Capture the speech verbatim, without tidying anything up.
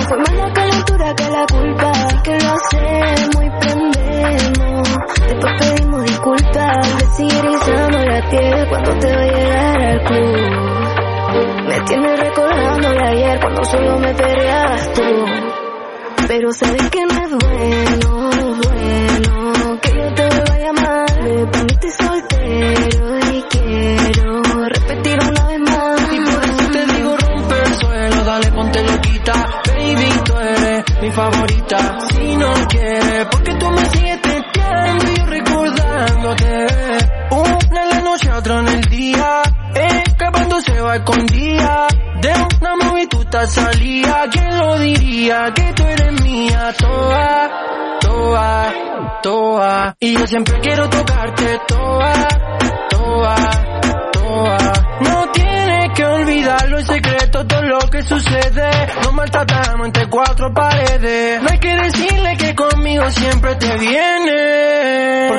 Fue más la calentura que la culpa. Sí que lo hacemos y prendemos. Después pedimos disculpas. Me sigue erizando la piel cuando te va a llegar al club. Me tienes recordando de ayer cuando solo me peleabas tú. Pero sabes que no es bueno, bueno que yo te vuelva a llamar. Para mí estoy soltero y quiero repetir una vez más. Y por eso te digo rompe el suelo, dale ponte loquita. Baby, tú eres mi favorita. Si no quieres, porque tú me sigues testeando y yo recordándote. Una en la noche, otra en el día. Escapando se va escondida. De una movie tú estás salida. ¿Quién lo diría? Que tú eres mía. Toa, toa, toa. Y yo siempre quiero tocarte. Toa, toa, toa. No tienes que olvidarlo en secreto todo lo que sucede. Nos maltratamos entre cuatro paredes. No hay que decirle que conmigo siempre te vienes.